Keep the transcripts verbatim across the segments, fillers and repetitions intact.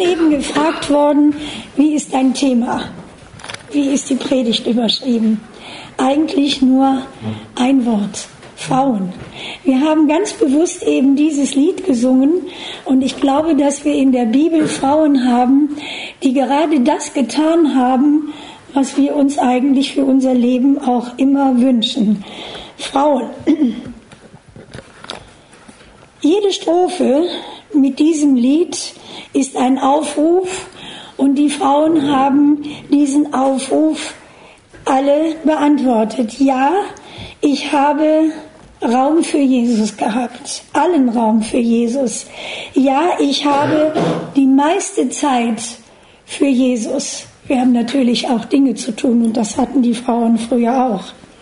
eben gefragt worden, wie ist dein Thema? Wie ist die Predigt überschrieben? Eigentlich nur ein Wort: Frauen. Wir haben ganz bewusst eben dieses Lied gesungen und ich glaube, dass wir in der Bibel Frauen haben, die gerade das getan haben, was wir uns eigentlich für unser Leben auch immer wünschen. Frauen. Jede Strophe mit diesem Lied ist ein Aufruf und die Frauen haben diesen Aufruf alle beantwortet. Ja, ich habe Raum für Jesus gehabt, allen Raum für Jesus. Ja, ich habe die meiste Zeit für Jesus. Wir haben natürlich auch Dinge zu tun und das hatten die Frauen früher auch.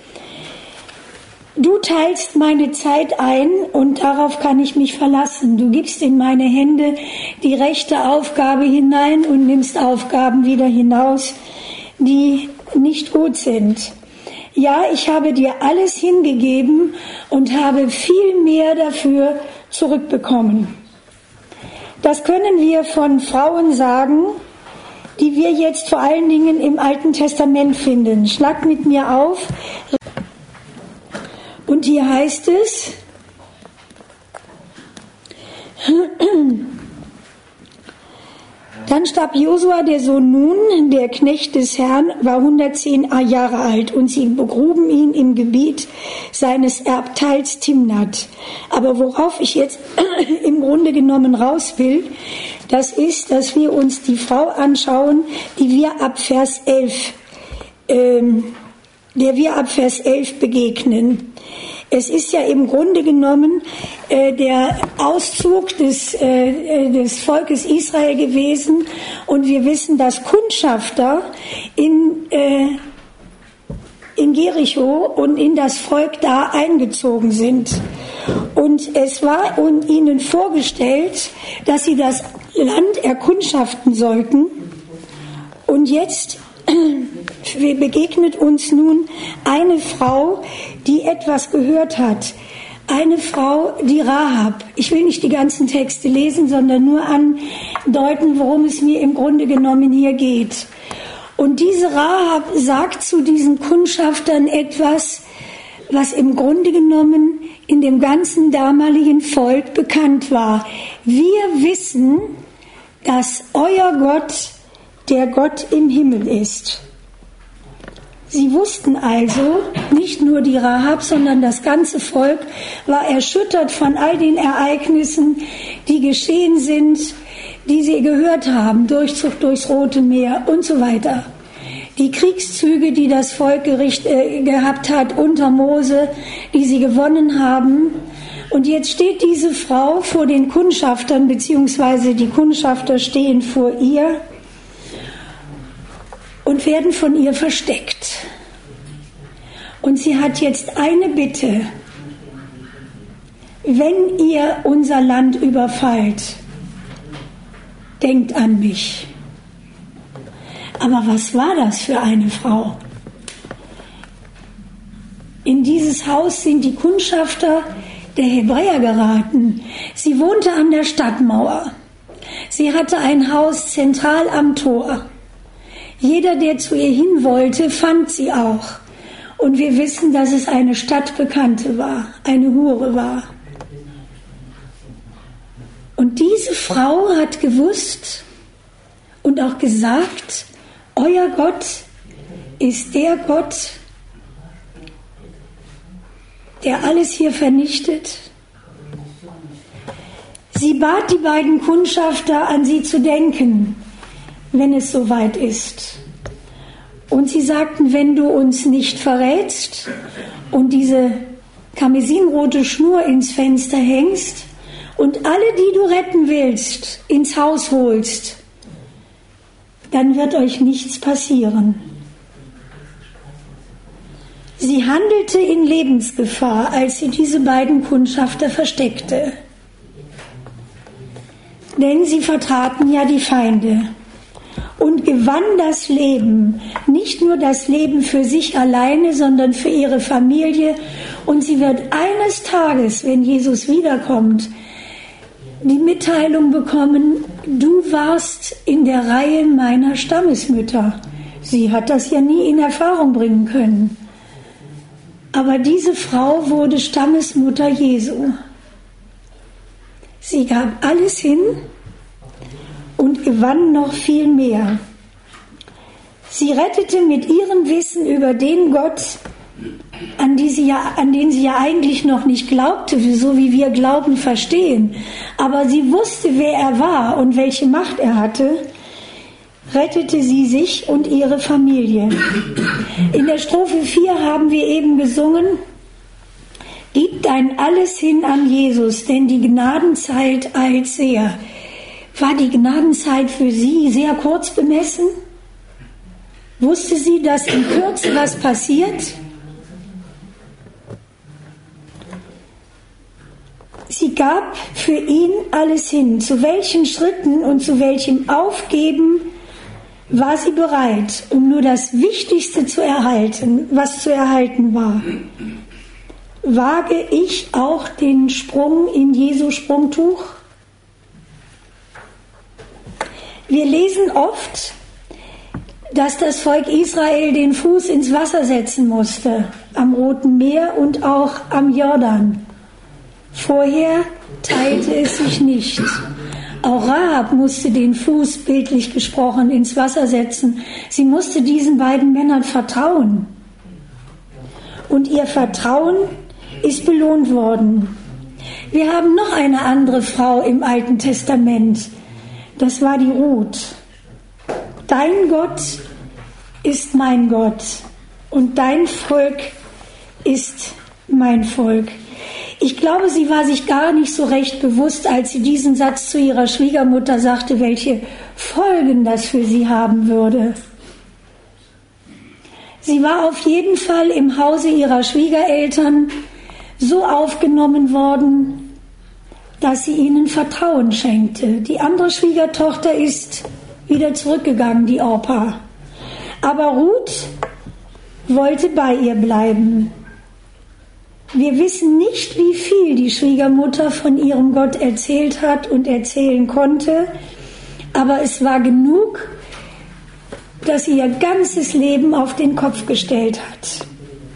Du teilst meine Zeit ein und darauf kann ich mich verlassen. Du gibst in meine Hände die rechte Aufgabe hinein und nimmst Aufgaben wieder hinaus, die nicht gut sind. Ja, ich habe dir alles hingegeben und habe viel mehr dafür zurückbekommen. Das können wir von Frauen sagen, die wir jetzt vor allen Dingen im Alten Testament finden. Schlag mit mir auf. Und hier heißt es, dann starb Josua, der Sohn Nun, der Knecht des Herrn, war hundertzehn Jahre alt und sie begruben ihn im Gebiet seines Erbteils Timnath. Aber worauf ich jetzt im Grunde genommen raus will, das ist, dass wir uns die Frau anschauen, die wir ab Vers elf, ähm, der wir ab Vers elf begegnen. Es ist ja im Grunde genommen äh, der Auszug des, äh, des Volkes Israel gewesen und wir wissen, dass Kundschafter in, äh, in Jericho und in das Volk da eingezogen sind. Und es war ihnen vorgestellt, dass sie das Land erkundschaften sollten. Und jetzt begegnet uns nun eine Frau, die etwas gehört hat. Eine Frau, die Rahab. Ich will nicht die ganzen Texte lesen, sondern nur andeuten, worum es mir im Grunde genommen hier geht. Und diese Rahab sagt zu diesen Kundschaftern etwas, was im Grunde genommen in dem ganzen damaligen Volk bekannt war. Wir wissen, dass euer Gott der Gott im Himmel ist. Sie wussten also, nicht nur die Rahab, sondern das ganze Volk war erschüttert von all den Ereignissen, die geschehen sind, die sie gehört haben, Durchzug durchs Rote Meer und so weiter. Die Kriegszüge, die das Volk gericht, äh, gehabt hat unter Mose, die sie gewonnen haben. Und jetzt steht diese Frau vor den Kundschaftern, beziehungsweise die Kundschafter stehen vor ihr und werden von ihr versteckt. Und sie hat jetzt eine Bitte: Wenn ihr unser Land überfallt, denkt an mich. Aber was war das für eine Frau? In dieses Haus sind die Kundschafter der Hebräer geraten. Sie wohnte an der Stadtmauer. Sie hatte ein Haus zentral am Tor. Jeder, der zu ihr hin wollte, fand sie auch. Und wir wissen, dass es eine Stadtbekannte war, eine Hure war. Und diese Frau hat gewusst und auch gesagt, euer Gott ist der Gott, der alles hier vernichtet. Sie bat die beiden Kundschafter, an sie zu denken, wenn es soweit ist. Und sie sagten, wenn du uns nicht verrätst und diese karmesinrote Schnur ins Fenster hängst und alle, die du retten willst, ins Haus holst, dann wird euch nichts passieren. Sie handelte in Lebensgefahr, als sie diese beiden Kundschafter versteckte. Denn sie vertraten ja die Feinde und gewann das Leben, nicht nur das Leben für sich alleine, sondern für ihre Familie. Und sie wird eines Tages, wenn Jesus wiederkommt, die Mitteilung bekommen, du warst in der Reihe meiner Stammesmütter. Sie hat das ja nie in Erfahrung bringen können. Aber diese Frau wurde Stammesmutter Jesu. Sie gab alles hin und gewann noch viel mehr. Sie rettete mit ihrem Wissen über den Gott, an, die sie ja, an den sie ja eigentlich noch nicht glaubte, so wie wir Glauben verstehen. Aber sie wusste, wer er war und welche Macht er hatte, rettete sie sich und ihre Familie. In der Strophe vier haben wir eben gesungen, gib dein Alles hin an Jesus, denn die Gnadenzeit eilt sehr. War die Gnadenzeit für sie sehr kurz bemessen? Wusste sie, dass in Kürze was passiert? Sie gab für ihn alles hin. Zu welchen Schritten und zu welchem Aufgeben war sie bereit, um nur das Wichtigste zu erhalten, was zu erhalten war? Wage ich auch den Sprung in Jesu Sprungtuch? Wir lesen oft, dass das Volk Israel den Fuß ins Wasser setzen musste, am Roten Meer und auch am Jordan. Vorher teilte es sich nicht. Auch Rahab musste den Fuß, bildlich gesprochen, ins Wasser setzen. Sie musste diesen beiden Männern vertrauen. Und ihr Vertrauen ist belohnt worden. Wir haben noch eine andere Frau im Alten Testament. Das war die Ruth. Dein Gott ist mein Gott und dein Volk ist mein Volk. Ich glaube, sie war sich gar nicht so recht bewusst, als sie diesen Satz zu ihrer Schwiegermutter sagte, welche Folgen das für sie haben würde. Sie war auf jeden Fall im Hause ihrer Schwiegereltern so aufgenommen worden, dass sie ihnen Vertrauen schenkte. Die andere Schwiegertochter ist wieder zurückgegangen, die Orpa. Aber Ruth wollte bei ihr bleiben. Wir wissen nicht, wie viel die Schwiegermutter von ihrem Gott erzählt hat und erzählen konnte, aber es war genug, dass sie ihr ganzes Leben auf den Kopf gestellt hat.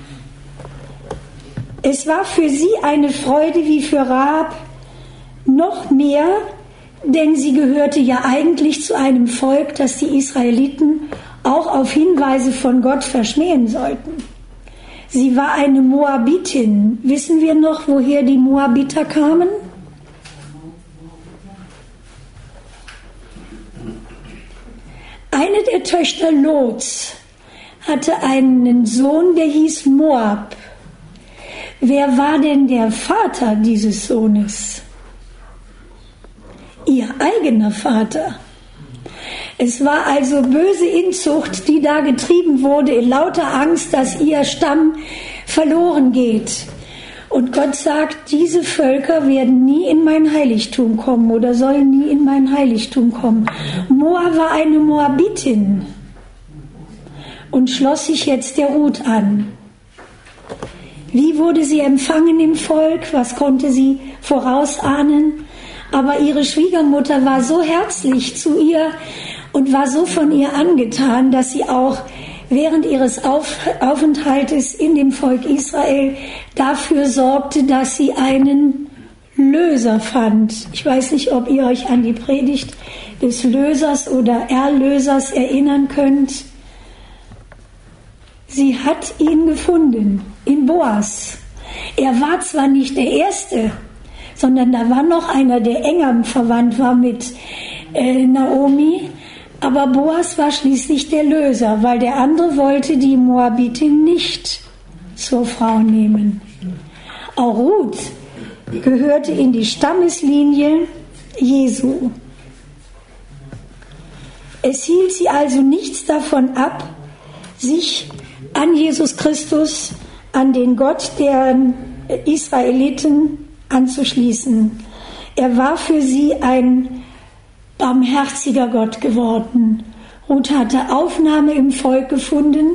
Es war für sie eine Freude wie für Rahab, noch mehr, denn sie gehörte ja eigentlich zu einem Volk, das die Israeliten auch auf Hinweise von Gott verschmähen sollten. Sie war eine Moabitin. Wissen wir noch, woher die Moabiter kamen? Eine der Töchter Lots hatte einen Sohn, der hieß Moab. Wer war denn der Vater dieses Sohnes? Ihr eigener Vater. Es war also böse Inzucht, die da getrieben wurde, in lauter Angst, dass ihr Stamm verloren geht. Und Gott sagt, diese Völker werden nie in mein Heiligtum kommen oder sollen nie in mein Heiligtum kommen. Moab war eine Moabitin und schloss sich jetzt der Ruth an. Wie wurde sie empfangen im Volk? Was konnte sie vorausahnen? Aber ihre Schwiegermutter war so herzlich zu ihr und war so von ihr angetan, dass sie auch während ihres Auf- Aufenthaltes in dem Volk Israel dafür sorgte, dass sie einen Löser fand. Ich weiß nicht, ob ihr euch an die Predigt des Lösers oder Erlösers erinnern könnt. Sie hat ihn gefunden, in Boas. Er war zwar nicht der Erste, sondern da war noch einer, der enger verwandt war mit äh, Naomi. Aber Boas war schließlich der Löser, weil der andere wollte die Moabitin nicht zur Frau nehmen. Auch Ruth gehörte in die Stammeslinie Jesu. Es hielt sie also nichts davon ab, sich an Jesus Christus, an den Gott der Israeliten anzuschließen. Er war für sie ein barmherziger Gott geworden. Ruth hatte Aufnahme im Volk gefunden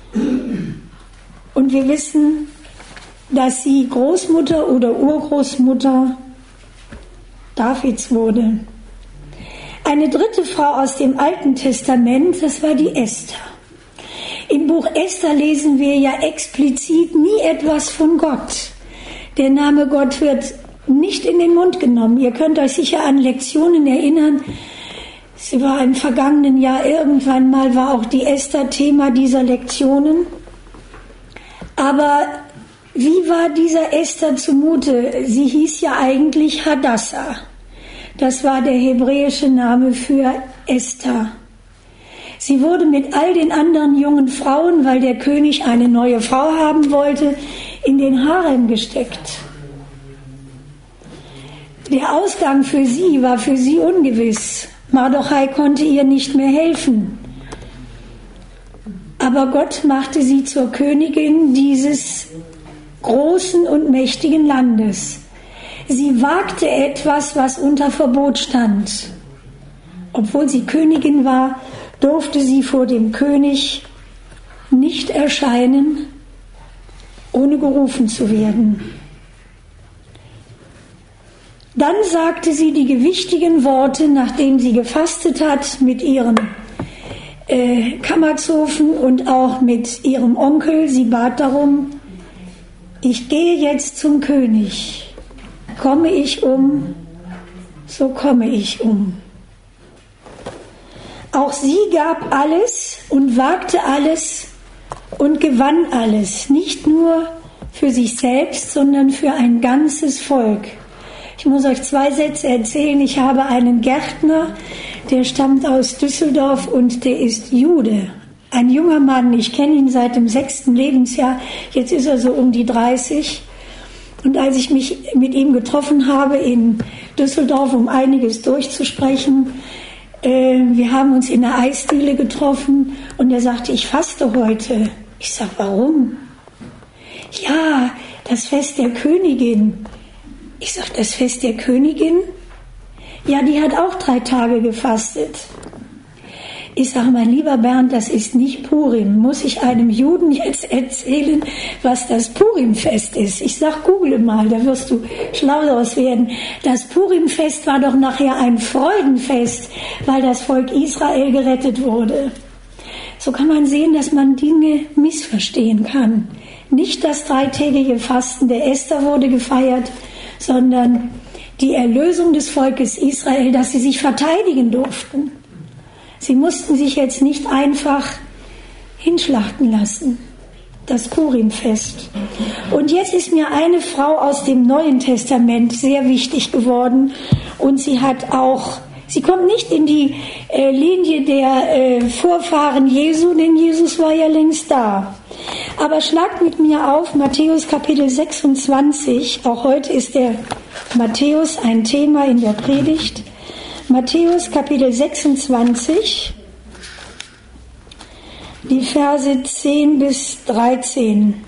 und wir wissen, dass sie Großmutter oder Urgroßmutter Davids wurde. Eine dritte Frau aus dem Alten Testament, das war die Esther. Im Buch Esther lesen wir ja explizit nie etwas von Gott. Der Name Gott wird nicht in den Mund genommen. Ihr könnt euch sicher an Lektionen erinnern. Sie war im vergangenen Jahr irgendwann mal, war auch die Esther Thema dieser Lektionen. Aber wie war dieser Esther zumute? Sie hieß ja eigentlich Hadassah. Das war der hebräische Name für Esther. Sie wurde mit all den anderen jungen Frauen, weil der König eine neue Frau haben wollte, in den Harem gesteckt. Der Ausgang für sie war für sie ungewiss. Mardochai konnte ihr nicht mehr helfen. Aber Gott machte sie zur Königin dieses großen und mächtigen Landes. Sie wagte etwas, was unter Verbot stand. Obwohl sie Königin war, durfte sie vor dem König nicht erscheinen, ohne gerufen zu werden. Dann sagte sie die gewichtigen Worte, nachdem sie gefastet hat mit ihrem äh, Kammerzofen und auch mit ihrem Onkel. Sie bat darum, ich gehe jetzt zum König. Komme ich um, so komme ich um. Auch sie gab alles und wagte alles und gewann alles, nicht nur für sich selbst, sondern für ein ganzes Volk. Ich muss euch zwei Sätze erzählen. Ich habe einen Gärtner, der stammt aus Düsseldorf und der ist Jude. Ein junger Mann, ich kenne ihn seit dem sechsten Lebensjahr, jetzt ist er so um die dreißig. Und als ich mich mit ihm getroffen habe in Düsseldorf, um einiges durchzusprechen, äh, wir haben uns in der Eisdiele getroffen und er sagte, ich faste heute. Ich sag, warum? Ja, das Fest der Königin. Ich sag, das Fest der Königin? Ja, die hat auch drei Tage gefastet. Ich sage, mein lieber Bernd, das ist nicht Purim. Muss ich einem Juden jetzt erzählen, was das Purimfest ist? Ich sage, google mal, da wirst du schlau draus werden. Das Purimfest war doch nachher ein Freudenfest, weil das Volk Israel gerettet wurde. So kann man sehen, dass man Dinge missverstehen kann. Nicht das dreitägige Fasten der Esther wurde gefeiert, sondern die Erlösung des Volkes Israel, dass sie sich verteidigen durften. Sie mussten sich jetzt nicht einfach hinschlachten lassen. Das Purimfest. Und jetzt ist mir eine Frau aus dem Neuen Testament sehr wichtig geworden. Und sie hat auch, sie kommt nicht in die äh, Linie der äh, Vorfahren Jesu, denn Jesus war ja längst da. Aber schlagt mit mir auf Matthäus Kapitel sechsundzwanzig. Auch heute ist der Matthäus ein Thema in der Predigt. Matthäus Kapitel sechsundzwanzig, die Verse zehn bis dreizehn.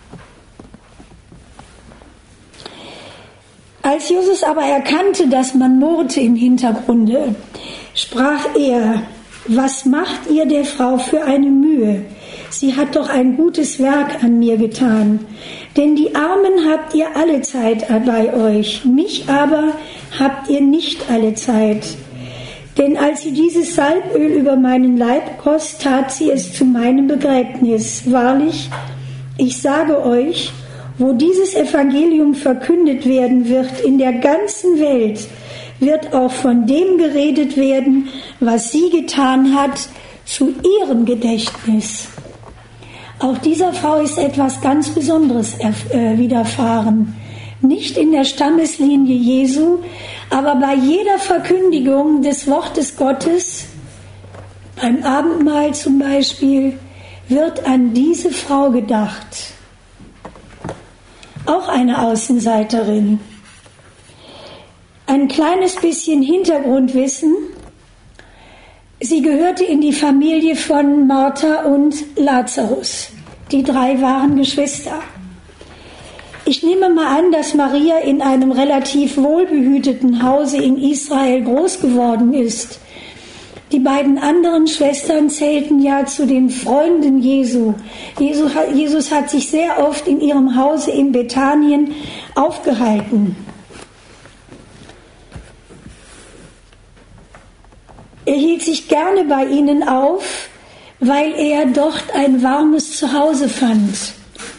Als Jesus aber erkannte, dass man murrte im Hintergrunde, sprach er, was macht ihr der Frau für eine Mühe? Sie hat doch ein gutes Werk an mir getan. Denn die Armen habt ihr alle Zeit bei euch, mich aber habt ihr nicht alle Zeit. Denn als sie dieses Salböl über meinen Leib goss, tat sie es zu meinem Begräbnis. Wahrlich, ich sage euch, wo dieses Evangelium verkündet werden wird in der ganzen Welt, wird auch von dem geredet werden, was sie getan hat, zu ihrem Gedächtnis. Auch dieser Frau ist etwas ganz Besonderes widerfahren. Nicht in der Stammeslinie Jesu, aber bei jeder Verkündigung des Wortes Gottes, beim Abendmahl zum Beispiel, wird an diese Frau gedacht. Auch eine Außenseiterin. Ein kleines bisschen Hintergrundwissen. Sie gehörte in die Familie von Martha und Lazarus. Die drei waren Geschwister. Ich nehme mal an, dass Maria in einem relativ wohlbehüteten Hause in Israel groß geworden ist. Die beiden anderen Schwestern zählten ja zu den Freunden Jesu. Jesus hat sich sehr oft in ihrem Hause in Bethanien aufgehalten. Er hielt sich gerne bei ihnen auf, weil er dort ein warmes Zuhause fand.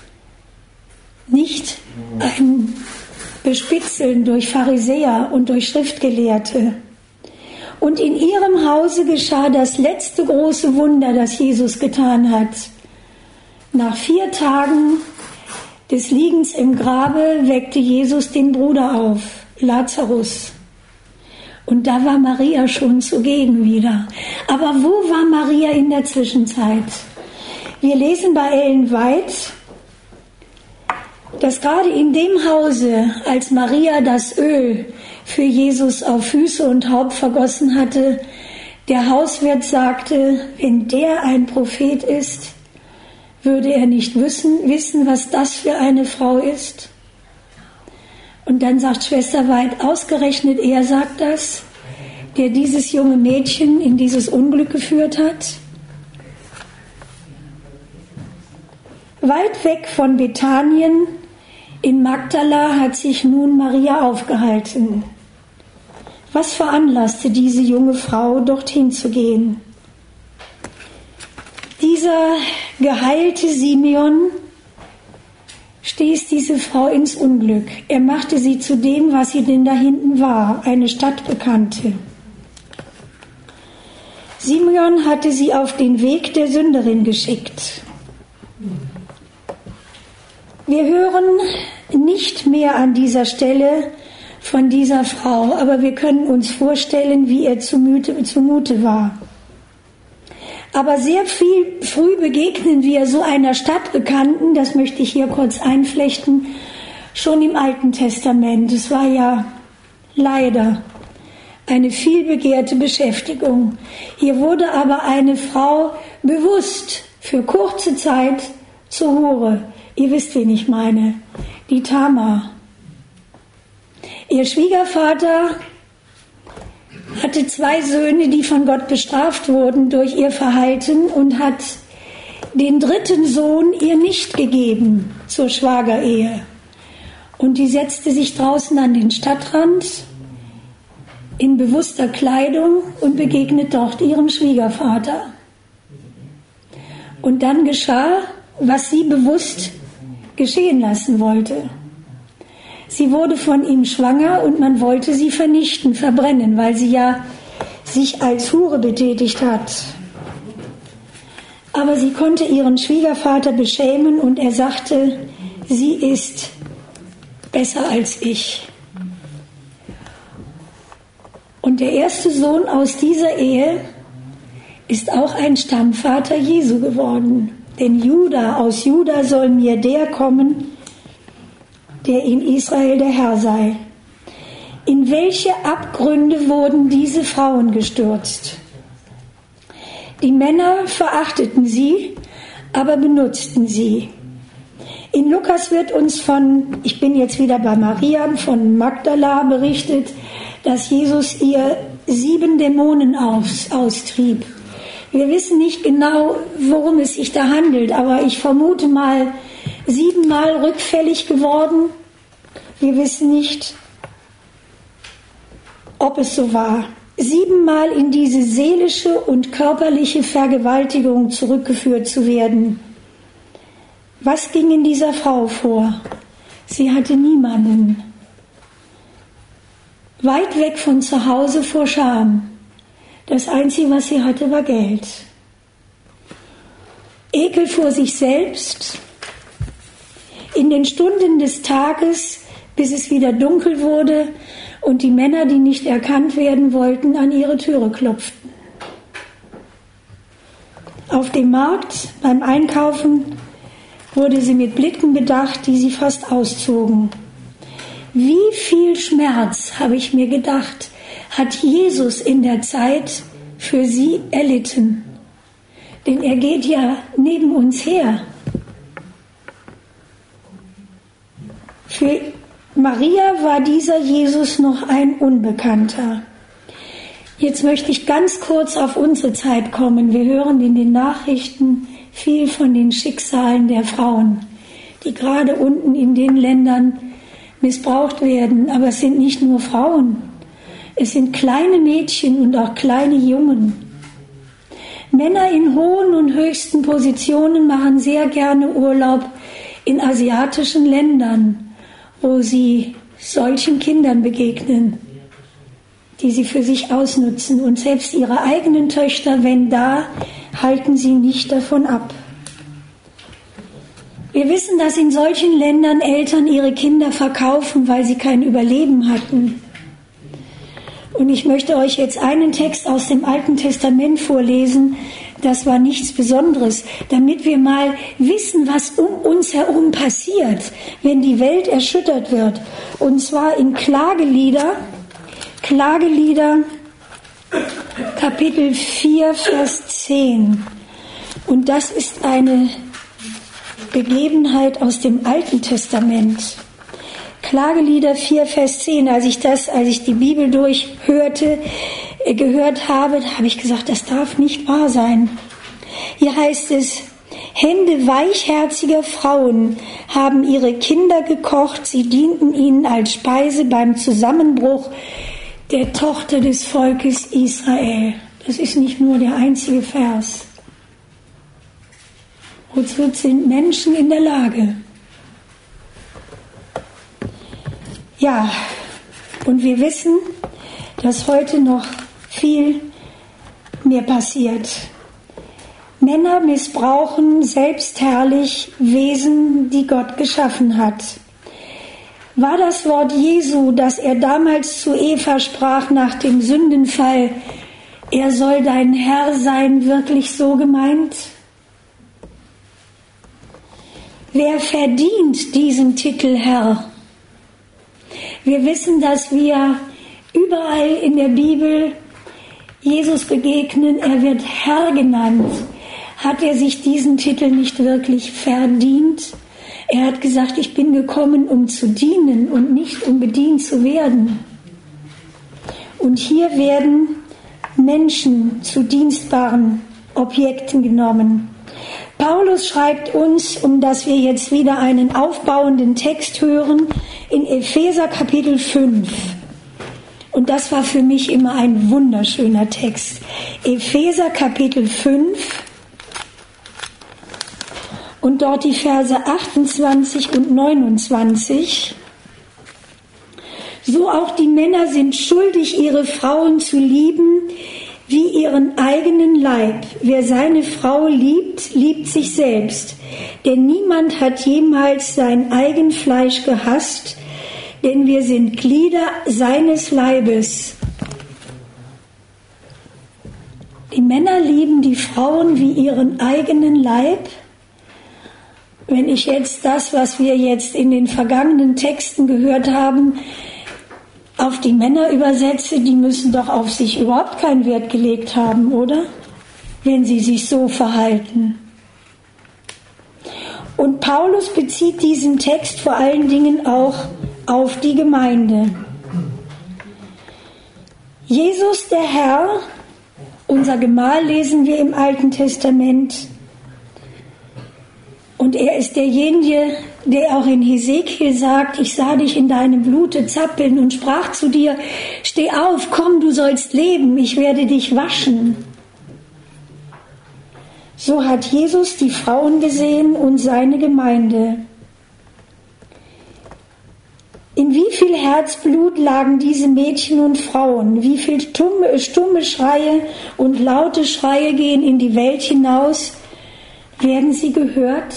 Nicht ein Bespitzeln durch Pharisäer und durch Schriftgelehrte. Und in ihrem Hause geschah das letzte große Wunder, das Jesus getan hat. Nach vier Tagen des Liegens im Grabe weckte Jesus den Bruder auf, Lazarus. Und da war Maria schon zugegen wieder. Aber wo war Maria in der Zwischenzeit? Wir lesen bei Ellen White, dass gerade in dem Hause, als Maria das Öl für Jesus auf Füße und Haupt vergossen hatte, der Hauswirt sagte, wenn der ein Prophet ist, würde er nicht wissen, wissen, was das für eine Frau ist. Und dann sagt Schwester White, ausgerechnet er sagt das, der dieses junge Mädchen in dieses Unglück geführt hat. Weit weg von Bethanien in Magdala hat sich nun Maria aufgehalten. Was veranlasste diese junge Frau, dorthin zu gehen? Dieser geheilte Simeon stieß diese Frau ins Unglück. Er machte sie zu dem, was sie denn da hinten war, eine Stadtbekannte. Simeon hatte sie auf den Weg der Sünderin geschickt. Wir hören nicht mehr an dieser Stelle von dieser Frau, aber wir können uns vorstellen, wie ihr zumute, zumute war. Aber sehr viel früh begegnen wir so einer Stadtbekannten, das möchte ich hier kurz einflechten, schon im Alten Testament. Es war ja leider eine viel begehrte Beschäftigung. Hier wurde aber eine Frau bewusst für kurze Zeit zur Hure. Ihr wisst, wen ich meine. Die Tamar. Ihr Schwiegervater hatte zwei Söhne, die von Gott bestraft wurden durch ihr Verhalten und hat den dritten Sohn ihr nicht gegeben zur Schwagerehe. Und die setzte sich draußen an den Stadtrand in bewusster Kleidung und begegnet dort ihrem Schwiegervater. Und dann geschah, was sie bewusst geschehen lassen wollte. Sie wurde von ihm schwanger und man wollte sie vernichten, verbrennen, weil sie ja sich als Hure betätigt hat. Aber sie konnte ihren Schwiegervater beschämen und er sagte, sie ist besser als ich. Und der erste Sohn aus dieser Ehe ist auch ein Stammvater Jesu geworden. Denn Juda, aus Juda soll mir der kommen, der in Israel der Herr sei. In welche Abgründe wurden diese Frauen gestürzt? Die Männer verachteten sie, aber benutzten sie. In Lukas wird uns von, ich bin jetzt wieder bei Maria, von Magdala berichtet, dass Jesus ihr sieben Dämonen aus, austrieb. Wir wissen nicht genau, worum es sich da handelt, aber ich vermute mal, siebenmal rückfällig geworden. Wir wissen nicht, ob es so war. Siebenmal in diese seelische und körperliche Vergewaltigung zurückgeführt zu werden. Was ging in dieser Frau vor? Sie hatte niemanden. Weit weg von zu Hause vor Scham. Das Einzige, was sie hatte, war Geld. Ekel vor sich selbst. In den Stunden des Tages, bis es wieder dunkel wurde und die Männer, die nicht erkannt werden wollten, an ihre Türe klopften. Auf dem Markt, beim Einkaufen, wurde sie mit Blicken bedacht, die sie fast auszogen. Wie viel Schmerz, habe ich mir gedacht, hat Jesus in der Zeit für sie erlitten. Denn er geht ja neben uns her. Für Maria war dieser Jesus noch ein Unbekannter. Jetzt möchte ich ganz kurz auf unsere Zeit kommen. Wir hören in den Nachrichten viel von den Schicksalen der Frauen, die gerade unten in den Ländern missbraucht werden. Aber es sind nicht nur Frauen. Es sind kleine Mädchen und auch kleine Jungen. Männer in hohen und höchsten Positionen machen sehr gerne Urlaub in asiatischen Ländern, wo sie solchen Kindern begegnen, die sie für sich ausnutzen. Und selbst ihre eigenen Töchter, wenn da, halten sie nicht davon ab. Wir wissen, dass in solchen Ländern Eltern ihre Kinder verkaufen, weil sie kein Überleben hatten. Und ich möchte euch jetzt einen Text aus dem Alten Testament vorlesen. Das war nichts Besonderes, damit wir mal wissen, was um uns herum passiert, wenn die Welt erschüttert wird. Und zwar in Klagelieder, Klagelieder, Kapitel vier, Vers zehn. Und das ist eine Begebenheit aus dem Alten Testament. Klagelieder vier, Vers zehn. Als ich das, als ich die Bibel durchhörte, äh, gehört habe, da habe ich gesagt, das darf nicht wahr sein. Hier heißt es: Hände weichherziger Frauen haben ihre Kinder gekocht, sie dienten ihnen als Speise beim Zusammenbruch der Tochter des Volkes Israel. Das ist nicht nur der einzige Vers. Wozu sind Menschen in der Lage? Ja, und wir wissen, dass heute noch viel mehr passiert. Männer missbrauchen selbstherrlich Wesen, die Gott geschaffen hat. War das Wort Jesu, das er damals zu Eva sprach nach dem Sündenfall, er soll dein Herr sein, wirklich so gemeint? Wer verdient diesen Titel Herr? Wir wissen, dass wir überall in der Bibel Jesus begegnen. Er wird Herr genannt. Hat er sich diesen Titel nicht wirklich verdient? Er hat gesagt, ich bin gekommen, um zu dienen und nicht um bedient zu werden. Und hier werden Menschen zu dienstbaren Objekten genommen. Paulus schreibt uns, um dass wir jetzt wieder einen aufbauenden Text hören, in Epheser Kapitel fünf. Und das war für mich immer ein wunderschöner Text. Epheser Kapitel fünf und dort die Verse achtundzwanzig und neunundzwanzig. So auch die Männer sind schuldig, ihre Frauen zu lieben, wie ihren eigenen Leib. Wer seine Frau liebt, liebt sich selbst. Denn niemand hat jemals sein eigen Fleisch gehasst, denn wir sind Glieder seines Leibes. Die Männer lieben die Frauen wie ihren eigenen Leib. Wenn ich jetzt das, was wir jetzt in den vergangenen Texten gehört haben, auf die Männer übersetze, die müssen doch auf sich überhaupt keinen Wert gelegt haben, oder? Wenn sie sich so verhalten. Und Paulus bezieht diesen Text vor allen Dingen auch auf die Gemeinde. Jesus, der Herr, unser Gemahl lesen wir im Alten Testament. Und er ist derjenige, der auch in Hesekiel sagt, ich sah dich in deinem Blute zappeln und sprach zu dir, steh auf, komm, du sollst leben, ich werde dich waschen. So hat Jesus die Frauen gesehen und seine Gemeinde. In wie viel Herzblut lagen diese Mädchen und Frauen? Wie viel stumme, stumme Schreie und laute Schreie gehen in die Welt hinaus? Werden sie gehört?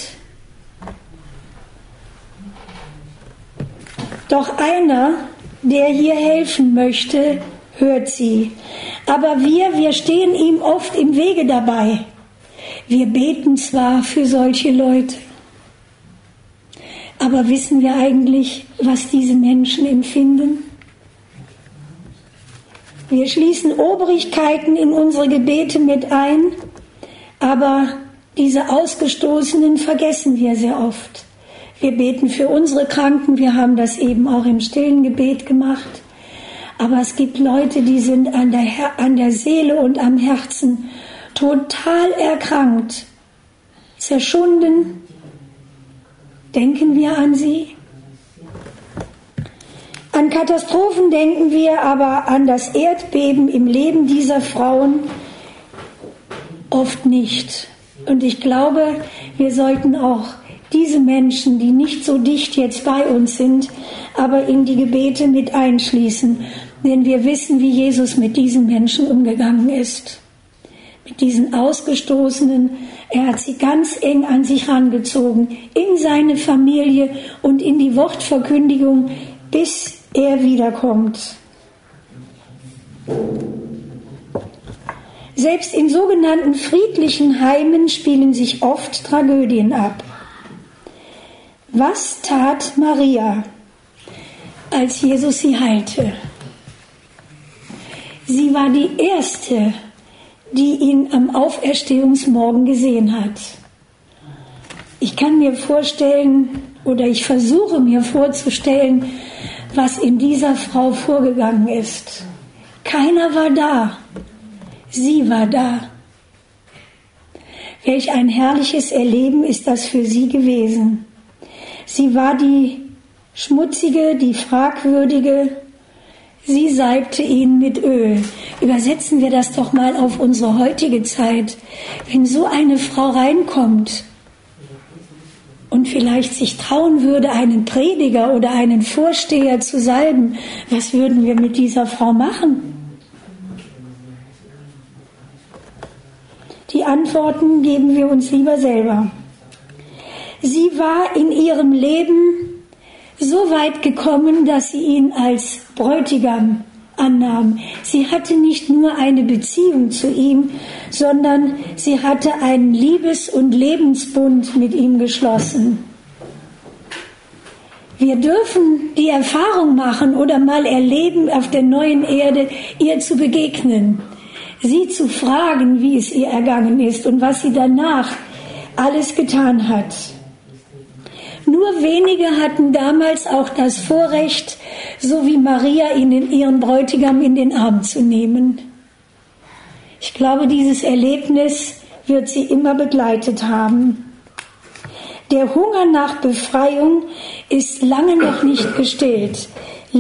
Doch einer, der hier helfen möchte, hört sie. Aber wir, wir stehen ihm oft im Wege dabei. Wir beten zwar für solche Leute, aber wissen wir eigentlich, was diese Menschen empfinden? Wir schließen Obrigkeiten in unsere Gebete mit ein, aber diese Ausgestoßenen vergessen wir sehr oft. Wir beten für unsere Kranken, wir haben das eben auch im stillen Gebet gemacht. Aber es gibt Leute, die sind an der, Her- an der Seele und am Herzen total erkrankt, zerschunden. Denken wir an sie? An Katastrophen denken wir, aber an das Erdbeben im Leben dieser Frauen oft nicht. Und ich glaube, wir sollten auch diese Menschen, die nicht so dicht jetzt bei uns sind, aber in die Gebete mit einschließen. Denn wir wissen, wie Jesus mit diesen Menschen umgegangen ist. Mit diesen Ausgestoßenen. Er hat sie ganz eng an sich herangezogen, in seine Familie und in die Wortverkündigung, bis er wiederkommt. Selbst in sogenannten friedlichen Heimen spielen sich oft Tragödien ab. Was tat Maria, als Jesus sie heilte? Sie war die Erste, die ihn am Auferstehungsmorgen gesehen hat. Ich kann mir vorstellen, oder ich versuche mir vorzustellen, was in dieser Frau vorgegangen ist. Keiner war da. Sie war da. Welch ein herrliches Erleben ist das für sie gewesen. Sie war die Schmutzige, die Fragwürdige. Sie salbte ihn mit Öl. Übersetzen wir das doch mal auf unsere heutige Zeit. Wenn so eine Frau reinkommt und vielleicht sich trauen würde, einen Prediger oder einen Vorsteher zu salben, was würden wir mit dieser Frau machen? Die Antworten geben wir uns lieber selber. Sie war in ihrem Leben so weit gekommen, dass sie ihn als Bräutigam annahm. Sie hatte nicht nur eine Beziehung zu ihm, sondern sie hatte einen Liebes- und Lebensbund mit ihm geschlossen. Wir dürfen die Erfahrung machen oder mal erleben, auf der neuen Erde ihr zu begegnen, sie zu fragen, wie es ihr ergangen ist und was sie danach alles getan hat. Nur wenige hatten damals auch das Vorrecht, so wie Maria, ihn in ihren Bräutigam in den Arm zu nehmen. Ich glaube, dieses Erlebnis wird sie immer begleitet haben. Der Hunger nach Befreiung ist lange noch nicht gestillt.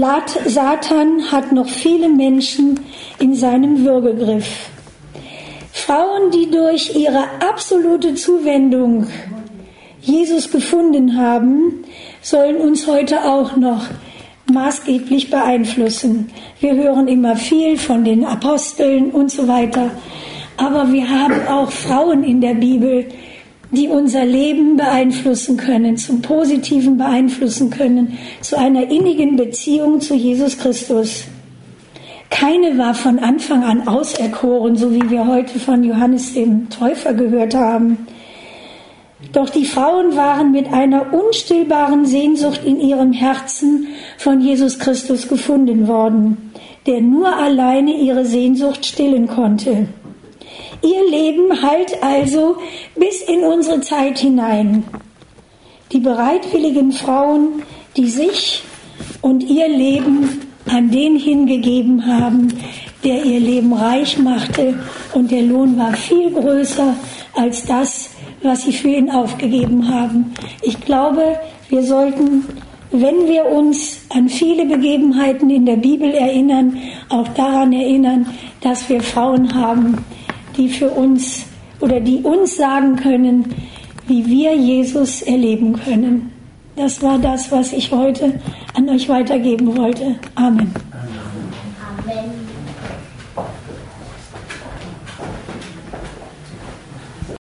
Satan hat noch viele Menschen in seinem Würgegriff. Frauen, die durch ihre absolute Zuwendung Jesus gefunden haben, sollen uns heute auch noch maßgeblich beeinflussen. Wir hören immer viel von den Aposteln und so weiter. Aber wir haben auch Frauen in der Bibel, die unser Leben beeinflussen können, zum Positiven beeinflussen können, zu einer innigen Beziehung zu Jesus Christus. Keine war von Anfang an auserkoren, so wie wir heute von Johannes dem Täufer gehört haben. Doch die Frauen waren mit einer unstillbaren Sehnsucht in ihrem Herzen von Jesus Christus gefunden worden, der nur alleine ihre Sehnsucht stillen konnte. Ihr Leben hallt also bis in unsere Zeit hinein. Die bereitwilligen Frauen, die sich und ihr Leben an den hingegeben haben, der ihr Leben reich machte, und der Lohn war viel größer als das, was sie für ihn aufgegeben haben. Ich glaube, wir sollten, wenn wir uns an viele Begebenheiten in der Bibel erinnern, auch daran erinnern, dass wir Frauen haben, die für uns oder die uns sagen können, wie wir Jesus erleben können. Das war das, was ich heute an euch weitergeben wollte. Amen.